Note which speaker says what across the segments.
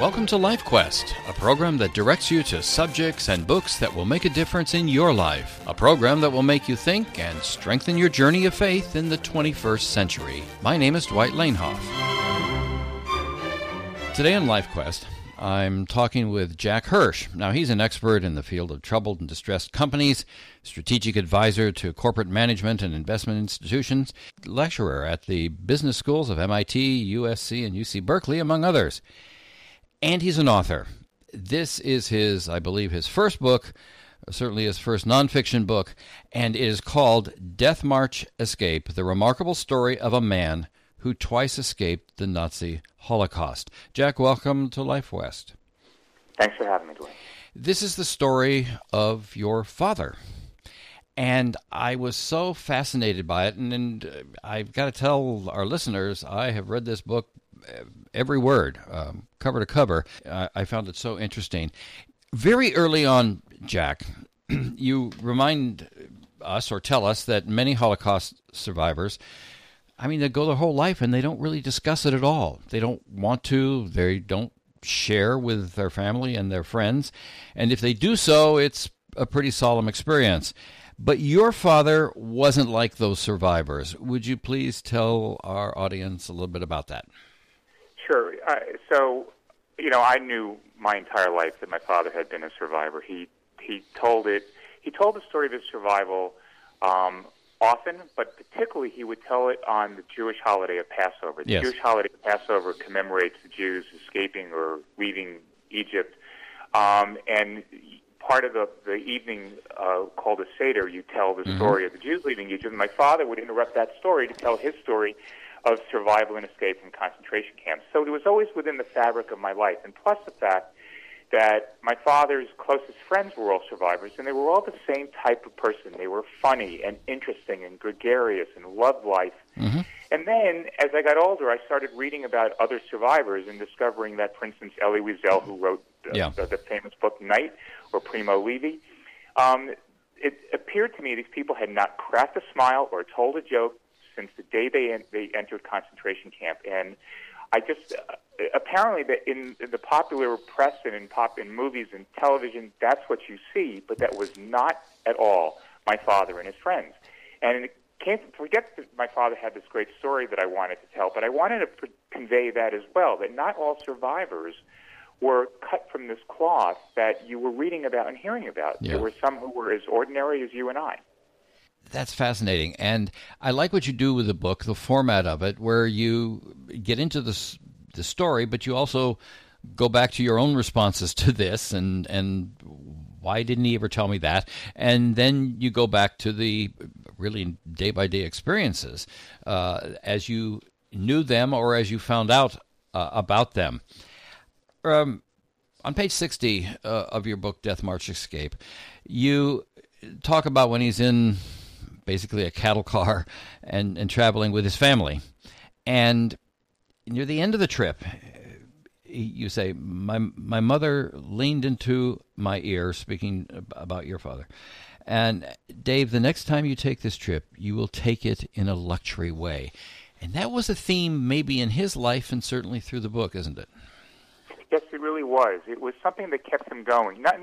Speaker 1: Welcome to Life Quest, a program that directs you to subjects and books that will make a difference in your life. A program that will make you think and strengthen your journey of faith in the 21st century. My name is Dwight Lanehoff. Today on Life Quest, I'm talking with Jack Hirsch. Now, he's an expert in the field of troubled and distressed companies, strategic advisor to corporate management and investment institutions, lecturer at the business schools of MIT, USC, and UC Berkeley, among others. And he's an author. This is I believe, his first book, certainly his first nonfiction book, and it is called Death March Escape, the remarkable story of a man who twice escaped the Nazi Holocaust. Jack, welcome to Life Quest.
Speaker 2: Thanks for having me, Dwayne.
Speaker 1: This is the story of your father. And I was so fascinated by it, and I've got to tell our listeners, I have read this book every word, cover to cover. I found it so interesting. Very early on, Jack, you remind us or tell us that many Holocaust survivors, they go their whole life and they don't really discuss it at all. They don't want to. They don't share with their family and their friends. And if they do so, it's a pretty solemn experience. But your father wasn't like those survivors. Would you please tell our audience a little bit about that?
Speaker 2: Sure. I knew my entire life that my father had been a survivor. He told the story of his survival often, but particularly he would tell it on the Jewish holiday of Passover. The Jewish holiday of Passover commemorates the Jews escaping or leaving Egypt. And part of the evening called a Seder, you tell the story of the Jews leaving Egypt. And my father would interrupt that story to tell his story of survival and escape from concentration camps. So it was always within the fabric of my life. And plus the fact that my father's closest friends were all survivors, and they were all the same type of person. They were funny and interesting and gregarious and loved life. Mm-hmm. And then, as I got older, I started reading about other survivors and discovering that, for instance, Elie Wiesel, who wrote the famous book Night, or Primo Levi, it appeared to me these people had not cracked a smile or told a joke since the day they entered concentration camp. And I just apparently that in the popular press and in movies and television, that's what you see, but that was not at all my father and his friends. And it can't forget that my father had this great story that I wanted to tell, but I wanted to convey that as well, that not all survivors were cut from this cloth that you were reading about and hearing about. Yeah. There were some who were as ordinary as you and I.
Speaker 1: That's fascinating. And I like what you do with the book, the format of it, where you get into the story, but you also go back to your own responses to this and why didn't he ever tell me that? And then you go back to the really day-by-day experiences as you knew them or as you found out about them. On page 60 of your book, Death March Escape, you talk about when he's in basically a cattle car and traveling with his family. And near the end of the trip, you say, my mother leaned into my ear, speaking about your father. And Dave, the next time you take this trip, you will take it in a luxury way. And that was a theme maybe in his life and certainly through the book, isn't it?
Speaker 2: Yes, it really was. It was something that kept him going. Not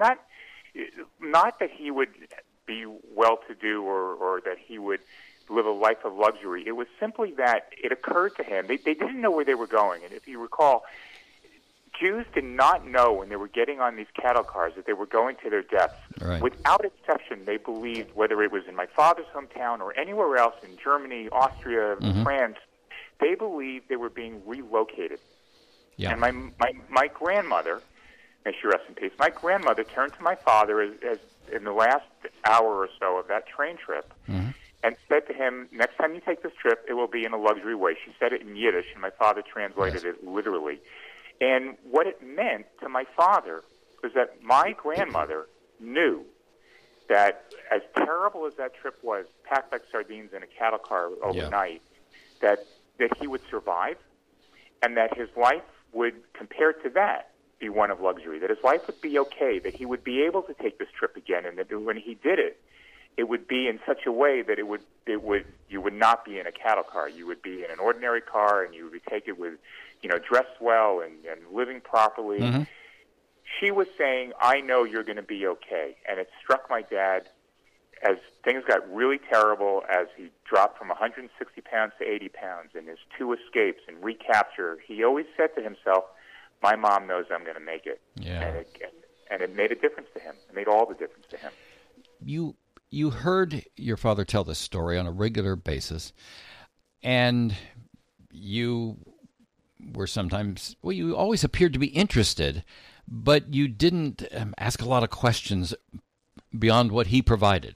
Speaker 2: that he would be well-to-do or that he would live a life of luxury. It was simply that it occurred to him. They didn't know where they were going. And if you recall, Jews did not know when they were getting on these cattle cars that they were going to their deaths.
Speaker 1: Right.
Speaker 2: Without exception, they believed, whether it was in my father's hometown or anywhere else in Germany, Austria, France, they believed they were being relocated. Yeah. And my grandmother, may she rest in peace, my grandmother turned to my father as in the last hour or so of that train trip and said to him, next time you take this trip, it will be in a luxury way. She said it in Yiddish, and my father translated it literally. And what it meant to my father was that my grandmother knew that as terrible as that trip was, packed like sardines in a cattle car overnight, that he would survive and that his life would, compared to that, be one of luxury, that his life would be okay, that he would be able to take this trip again, and that when he did it, it would be in such a way that you would not be in a cattle car. You would be in an ordinary car, and you would take it with dressed well and living properly.
Speaker 1: Mm-hmm.
Speaker 2: She was saying, I know you're going to be okay. And it struck my dad as things got really terrible, as he dropped from 160 pounds to 80 pounds in his 2 escapes and recapture. He always said to himself, my mom knows I'm going to make it.
Speaker 1: Yeah.
Speaker 2: And it made a difference to him. It made all the difference to him.
Speaker 1: You heard your father tell this story on a regular basis, and you were sometimes, well, you always appeared to be interested, but you didn't ask a lot of questions beyond what he provided.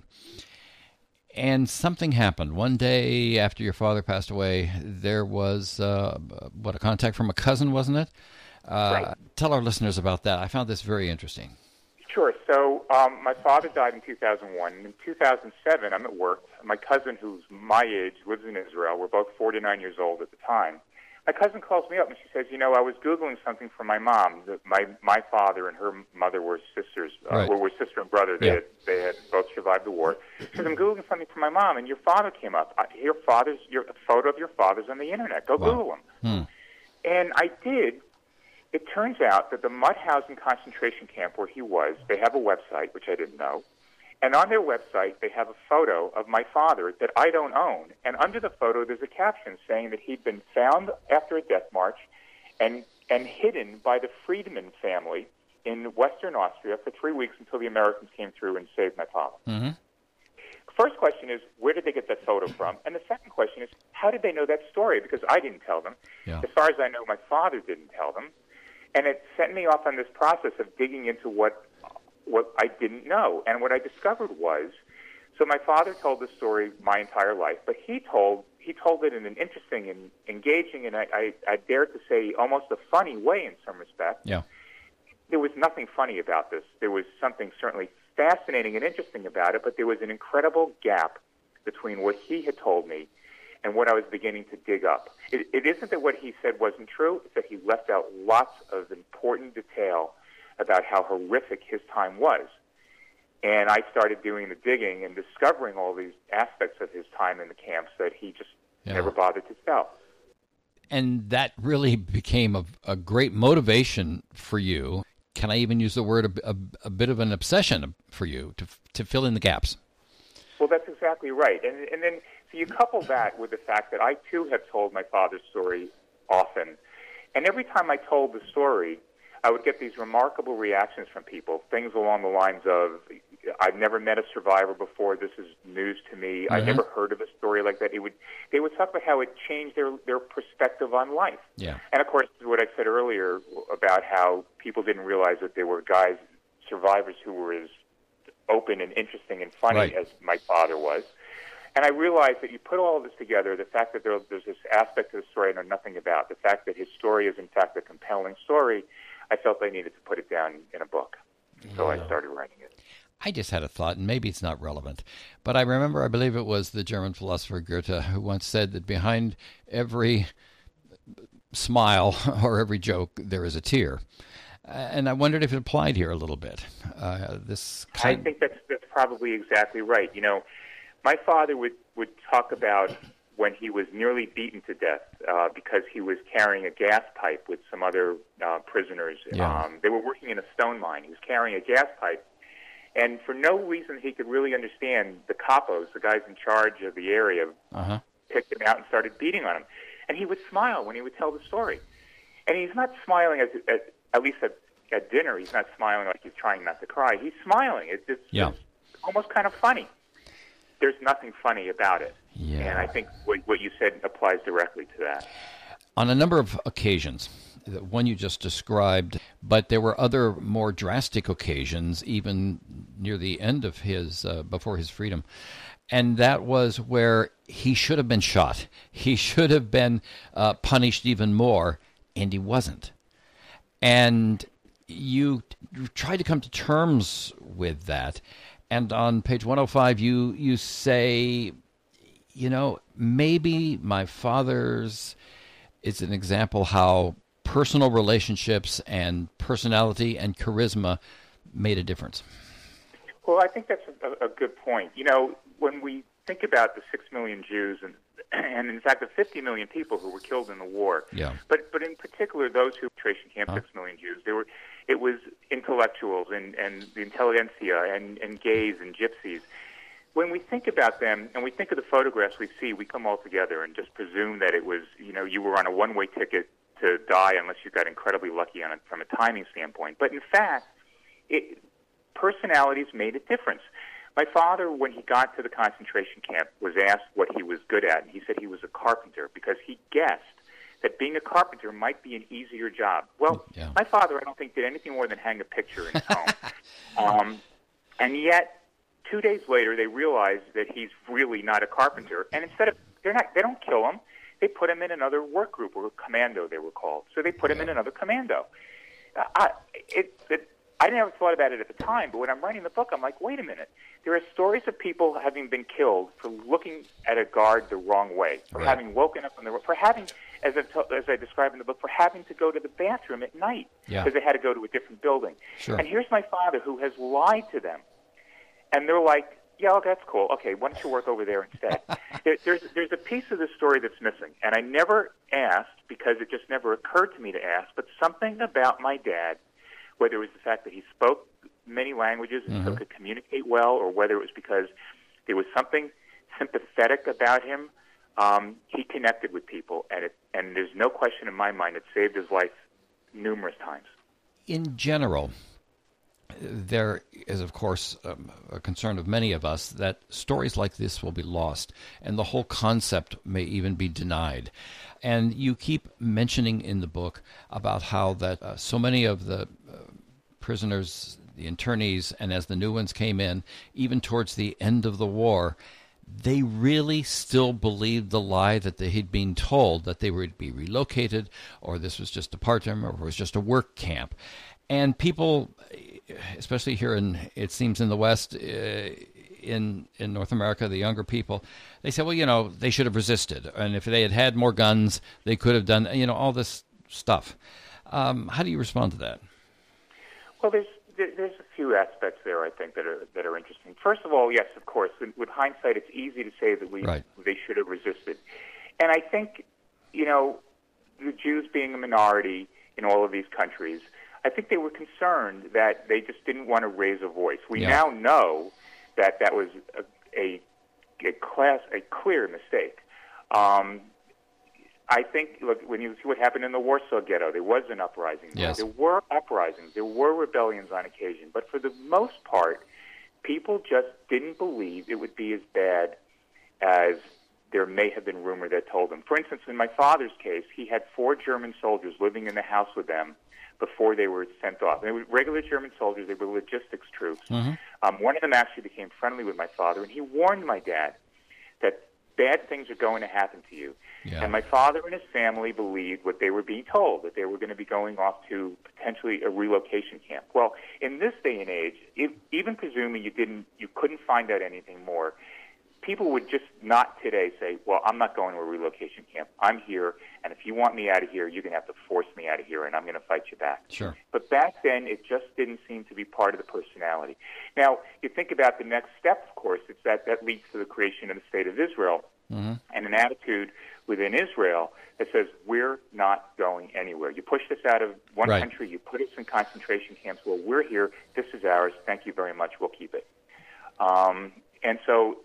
Speaker 1: And something happened. One day after your father passed away, there was, a contact from a cousin, wasn't it?
Speaker 2: Right.
Speaker 1: Tell our listeners about that. I found this very interesting.
Speaker 2: Sure. So my father died in 2001. In 2007, I'm at work. My cousin, who's my age, lives in Israel. We're both 49 years old at the time. My cousin calls me up and she says, I was Googling something for my mom. My father and her mother were sisters,
Speaker 1: Right.
Speaker 2: were sister and brother. They had both survived the war. She says, I'm Googling something for my mom, and your father came up. Your photo of your father's on the Internet. Go Google him. And I did. It turns out that the Mauthausen concentration camp where he was, they have a website, which I didn't know. And on their website, they have a photo of my father that I don't own. And under the photo, there's a caption saying that he'd been found after a death march and hidden by the Friedman family in Western Austria for 3 weeks until the Americans came through and saved my father.
Speaker 1: Mm-hmm.
Speaker 2: First question is, where did they get that photo from? And the second question is, how did they know that story? Because I didn't tell them.
Speaker 1: Yeah.
Speaker 2: As far as I know, my father didn't tell them. And it sent me off on this process of digging into what I didn't know. And what I discovered was, so my father told the story my entire life, but he told it in an interesting and engaging, and I dare to say almost a funny way in some respect.
Speaker 1: Yeah.
Speaker 2: There was nothing funny about this. There was something certainly fascinating and interesting about it, but there was an incredible gap between what he had told me and what I was beginning to dig up. It isn't that what he said wasn't true, it's that he left out lots of important detail about how horrific his time was. And I started doing the digging and discovering all these aspects of his time in the camps that he just never bothered to tell.
Speaker 1: And that really became a great motivation for you. Can I even use the word a bit of an obsession for you to fill in the gaps?
Speaker 2: Well, that's exactly right. And then so you couple that with the fact that I, too, have told my father's story often. And every time I told the story, I would get these remarkable reactions from people, things along the lines of, I've never met a survivor before, this is news to me, I never heard of a story like that. They would talk about how it changed their perspective on life.
Speaker 1: Yeah.
Speaker 2: And, of course, what I said earlier about how people didn't realize that there were survivors who were as open and interesting and funny as my father was. And I realized that you put all of this together, the fact that there's this aspect of the story I know nothing about, the fact that his story is, in fact, a compelling story, I felt I needed to put it down in a book. So I started writing it.
Speaker 1: I just had a thought, and maybe it's not relevant, but I believe it was the German philosopher Goethe who once said that behind every smile or every joke, there is a tear. And I wondered if it applied here a little bit.
Speaker 2: I think that's probably exactly right. My father would talk about when he was nearly beaten to death because he was carrying a gas pipe with some other prisoners.
Speaker 1: Yeah.
Speaker 2: They were working in a stone mine. He was carrying a gas pipe. And for no reason he could really understand, the capos, the guys in charge of the area, picked him out and started beating on him. And he would smile when he would tell the story. And he's not smiling, at least at dinner, he's not smiling like he's trying not to cry. He's smiling. It's almost kind of funny. There's nothing funny about it.
Speaker 1: Yeah.
Speaker 2: And I think what you said applies directly to that.
Speaker 1: On a number of occasions, the one you just described, but there were other more drastic occasions, even near the end of his, before his freedom. And that was where he should have been shot. He should have been punished even more, and he wasn't. And you tried to come to terms with that. And on page 105, you say, maybe my father's is an example how personal relationships and personality and charisma made a difference.
Speaker 2: Well, I think that's a good point. When we think about the 6 million Jews and in fact, the 50 million people who were killed in the war.
Speaker 1: Yeah.
Speaker 2: But in particular, those who concentration camp, 6 million Jews. It was intellectuals and the intelligentsia and gays and gypsies. When we think about them and we think of the photographs we see, we come all together and just presume that it was, you were on a one-way ticket to die unless you got incredibly lucky from a timing standpoint. But in fact, personalities made a difference. My father, when he got to the concentration camp, was asked what he was good at, and he said he was a carpenter because he guessed that being a carpenter might be an easier job. Well, My father, I don't think, did anything more than hang a picture in his home. And yet, 2 days later, they realized that he's really not a carpenter, and instead of they don't kill him, they put him in another work group, or a commando, they were called. So they put him in another commando. I never thought about it at the time, but when I'm writing the book, I'm like, wait a minute. There are stories of people having been killed for looking at a guard the wrong way, for having woken up for having, as I describe in the book, for having to go to the bathroom at night because they had to go to a different building.
Speaker 1: Sure.
Speaker 2: And here's my father who has lied to them. And they're like, yeah, that's cool. Okay, why don't you work over there instead? There's a piece of the story that's missing, and I never asked because it just never occurred to me to ask, but something about my dad, whether it was the fact that he spoke many languages and so could communicate well, or whether it was because there was something sympathetic about him, he connected with people, and there's no question in my mind it saved his life numerous times.
Speaker 1: In general, there is, of course, a concern of many of us that stories like this will be lost, and the whole concept may even be denied. And you keep mentioning in the book about how that so many of the prisoners, the internees, and as the new ones came in, even towards the end of the war, they really still believed the lie that they had been told, that they would be relocated, or this was just a part-time, or it was just a work camp. And people, especially here it seems in the West, in North America, the younger people, they say, well, they should have resisted. And if they had had more guns, they could have done, all this stuff. How do you respond to that?
Speaker 2: Well, there's a few aspects there, I think, that are interesting. First of all, yes, of course, with hindsight, it's easy to say that they should have resisted. And I think, the Jews being a minority in all of these countries, I think they were concerned that they just didn't want to raise a voice. We now know that was a clear mistake. I think, look, when you see what happened in the Warsaw Ghetto, there was an uprising.
Speaker 1: Yes.
Speaker 2: There were uprisings. There were rebellions on occasion. But for the most part, people just didn't believe it would be as bad as there may have been rumor that told them. For instance, in my father's case, he had 4 German soldiers living in the house with them before they were sent off. They were regular German soldiers. They were logistics troops. Mm-hmm. One of them actually became friendly with my father, and he warned my dad that bad things are going to happen to you. Yeah. And my father and his family believed what they were being told, that they were going to be going off to potentially a relocation camp. Well, in this day and age, even presuming you couldn't find out anything more, people would just not today say, well, I'm not going to a relocation camp. I'm here, and if you want me out of here, you're going to have to force me out of here, and I'm going to fight you back.
Speaker 1: Sure.
Speaker 2: But back then, it just didn't seem to be part of the personality. Now, you think about the next step, of course, it's that leads to the creation of the State of Israel, and an attitude within Israel that says, we're not going anywhere. You pushed us out of one country, you put us in concentration camps. Well, we're here. This is ours. Thank you very much. We'll keep it. And so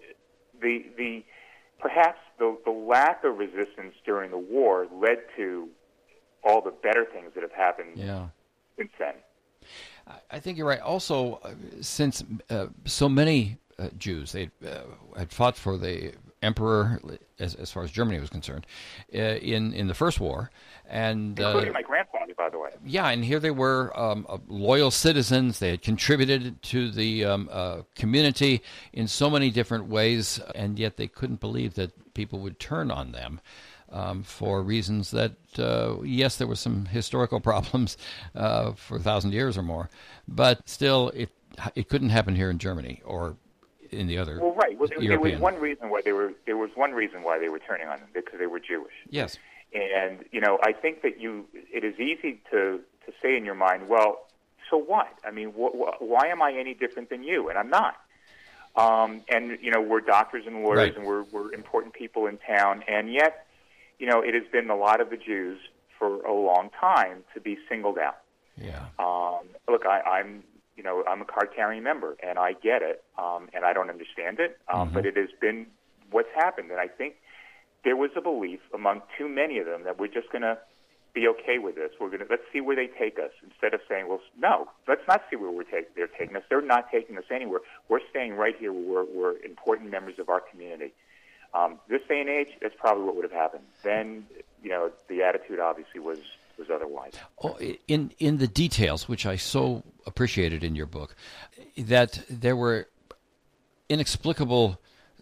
Speaker 2: perhaps the lack of resistance during the war led to all the better things that have happened since then.
Speaker 1: I think you're right. Also, since so many Jews they had fought for the emperor, as far as Germany was concerned, in the first war, and
Speaker 2: including my grandfather, by the way.
Speaker 1: Yeah, and here they were, loyal citizens. They had contributed to the community in so many different ways, and yet they couldn't believe that people would turn on them for reasons that, yes, there were some historical problems for 1,000 years or more, but still, it couldn't happen here in Germany or in the other.
Speaker 2: Well, right. Well, there was one reason why they were turning on them, because they were Jewish.
Speaker 1: Yes.
Speaker 2: And I think that it is easy to say in your mind, well, so what? I mean, why am I any different than you? And I'm not. And, we're doctors and lawyers,
Speaker 1: Right.
Speaker 2: and we're important people in town. And yet, it has been the lot of the Jews for a long time to be singled out.
Speaker 1: Yeah.
Speaker 2: Look, I'm a card-carrying member, and I get it, and I don't understand it, but it has been what's happened. And I think there was a belief among too many of them that we're just going to be okay with this. Let's see where they take us, instead of saying, well, no, let's not see where they're taking us. They're not taking us anywhere. We're staying right here where we're important members of our community. This day and age, that's probably what would have happened. Then, the attitude obviously was otherwise.
Speaker 1: Oh, in the details, which I so appreciated in your book, that there were inexplicable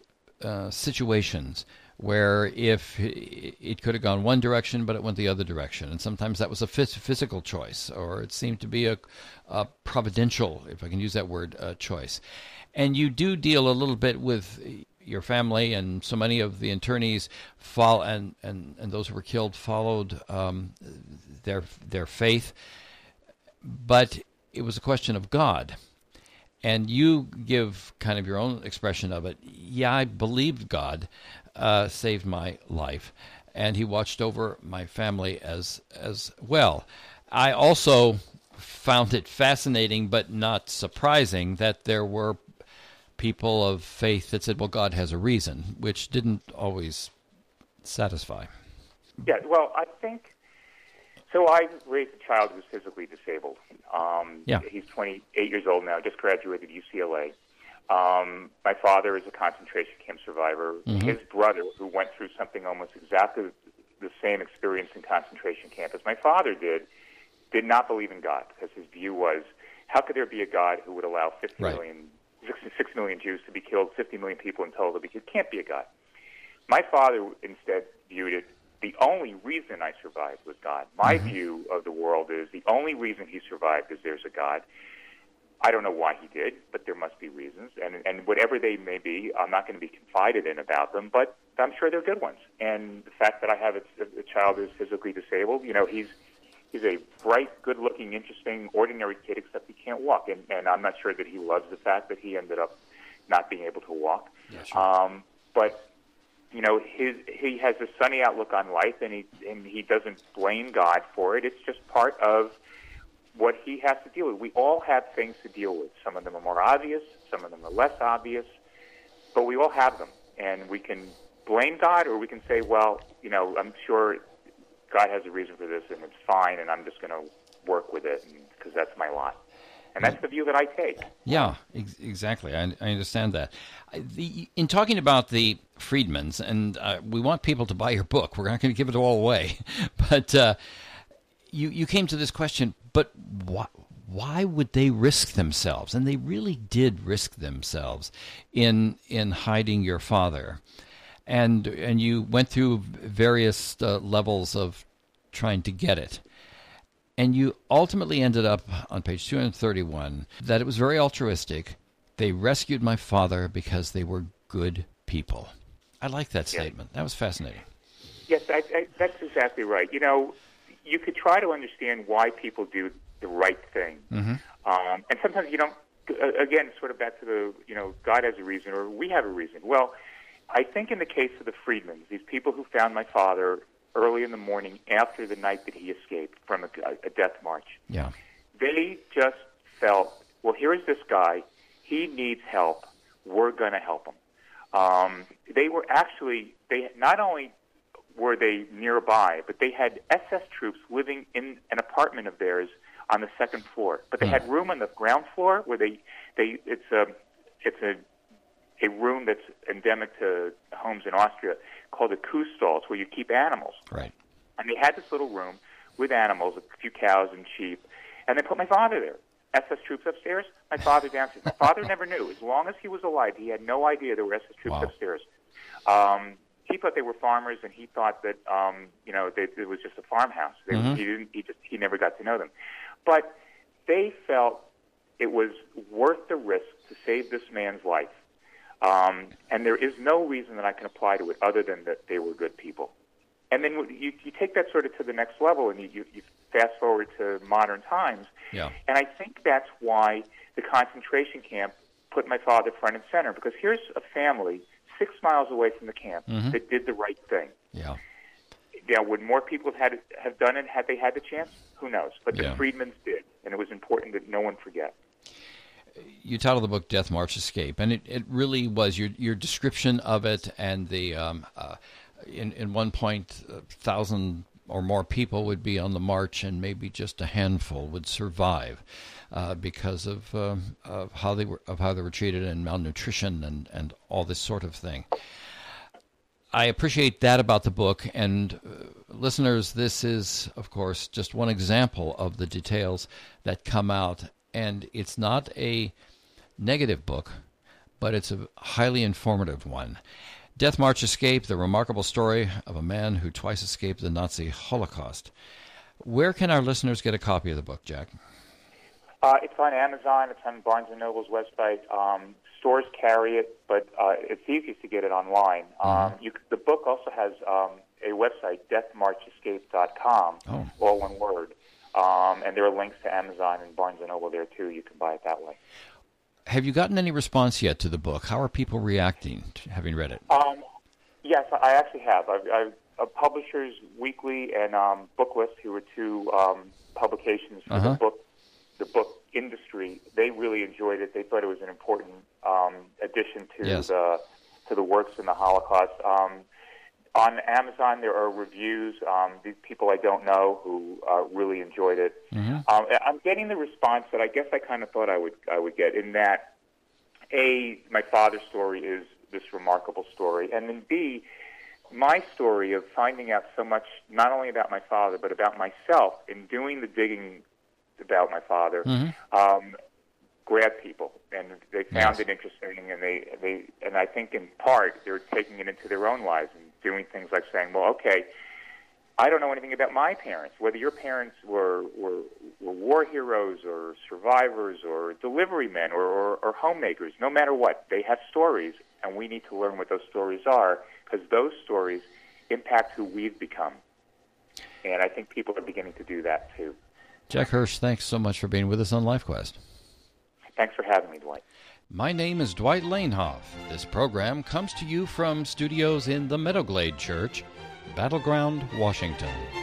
Speaker 1: situations where if it could have gone one direction, but it went the other direction. And sometimes that was a physical choice, or it seemed to be a providential, if I can use that word, choice. And you do deal a little bit with your family, and so many of the attorneys and those who were killed followed their faith. But it was a question of God. And you give kind of your own expression of it. Yeah, I believed God saved my life, and he watched over my family as well. I also found it fascinating but not surprising that there were people of faith that said, well, God has a reason, which didn't always satisfy.
Speaker 2: Yeah, well, I think... So I raised a child who's physically disabled. He's 28 years old now, just graduated UCLA. My father is a concentration camp survivor. Mm-hmm. His brother, who went through something almost exactly the same experience in concentration camp as my father did not believe in God, because his view was, how could there be a God who would allow 6 million Jews to be killed, 50 million people in total to be killed? Can't be a God. My father instead viewed it, the only reason I survived was God. My view of the world is the only reason he survived is there's a God. I don't know why he did, but there must be reasons. And whatever they may be, I'm not going to be confided in about them, but I'm sure they're good ones. And the fact that I have a child who's physically disabled, he's a bright, good-looking, interesting, ordinary kid, except he can't walk. And I'm not sure that he loves the fact that he ended up not being able to walk.
Speaker 1: Yeah, sure.
Speaker 2: But he has a sunny outlook on life, and he doesn't blame God for it. It's just part of what he has to deal with. We all have things to deal with. Some of them are more obvious, some of them are less obvious, but we all have them. And we can blame God, or we can say, well, I'm sure God has a reason for this, and it's fine, and I'm just going to work with it because that's my lot. And that's the view that I take.
Speaker 1: Yeah, exactly. I understand that. In talking about the Friedmans, and we want people to buy your book. We're not going to give it all away. But you came to this question, but why would they risk themselves? And they really did risk themselves in hiding your father. And you went through various levels of trying to get it. And you ultimately ended up on page 231 that it was very altruistic. They rescued my father because they were good people. I like that statement. That was fascinating.
Speaker 2: Yes, that's exactly right. You could try to understand why people do the right thing. Mm-hmm. And sometimes you don't, again, sort of back to the, God has a reason, or we have a reason. Well, I think in the case of the Friedmans, these people who found my father early in the morning after the night that he escaped from a death march. Yeah. They just felt, well, here is this guy. He needs help. We're going to help him. They were actually, not only were they nearby, but they had SS troops living in an apartment of theirs on the second floor. But they had room on the ground floor where it's a room that's endemic to homes in Austria called a Kuhstall, where you keep animals. Right. And they had this little room with animals, a few cows and sheep, and they put my father there. SS troops upstairs, my father downstairs. My father never knew. As long as he was alive, he had no idea there were SS troops upstairs. He thought they were farmers, and he thought that it was just a farmhouse. He never got to know them. But they felt it was worth the risk to save this man's life. And there is no reason that I can apply to it other than that they were good people. And then you take that sort of to the next level, and you fast forward to modern times. Yeah. And I think that's why the concentration camp put my father front and center, because here's a family 6 miles away from the camp that did the right thing.
Speaker 1: Yeah.
Speaker 2: Now, would more people have done it had they had the chance? Who knows? But the
Speaker 1: Yeah.
Speaker 2: Friedmans did, and it was important that no one forget.
Speaker 1: You titled the book "Death March Escape," and it really was your description of it, and the in one point, 1,000 or more people would be on the march, and maybe just a handful would survive because of how they were treated, and malnutrition, and all this sort of thing. I appreciate that about the book, and listeners, this is, of course, just one example of the details that come out, and it's not a negative book, but it's a highly informative one. Death March Escape, the remarkable story of a man who twice escaped the Nazi Holocaust. Where can our listeners get a copy of the book, Jack?
Speaker 2: It's on Amazon. It's on Barnes & Noble's website. Stores carry it, but it's easiest to get it online. The book also has a website, deathmarchescape.com, all one word. And there are links to Amazon and Barnes & Noble there, too. You can buy it that way.
Speaker 1: Have you gotten any response yet to the book? How are people reacting to having read it?
Speaker 2: Yes, I actually have. Publishers Weekly and Booklist, who are two publications for the book industry, they really enjoyed it. They thought it was an important addition to the works in the Holocaust. On Amazon, there are reviews. These people I don't know who really enjoyed it. I'm getting the response that I guess I kind of thought I would get, in that A, my father's story is this remarkable story, and then B, my story of finding out so much, not only about my father, but about myself in doing the digging about my father, grabbed people, and they found it interesting, and I think in part they're taking it into their own lives and doing things like saying, well, okay, I don't know anything about my parents, whether your parents were war heroes or survivors or delivery men or homemakers. No matter what, they have stories, and we need to learn what those stories are, because those stories impact who we've become. And I think people are beginning to do that too.
Speaker 1: Jack Hirsch, thanks so much for being with us on LifeQuest.
Speaker 2: Thanks for having me, Dwight.
Speaker 1: My name is Dwight Lanehoff. This program comes to you from studios in the Meadowglade Church, Battleground, Washington.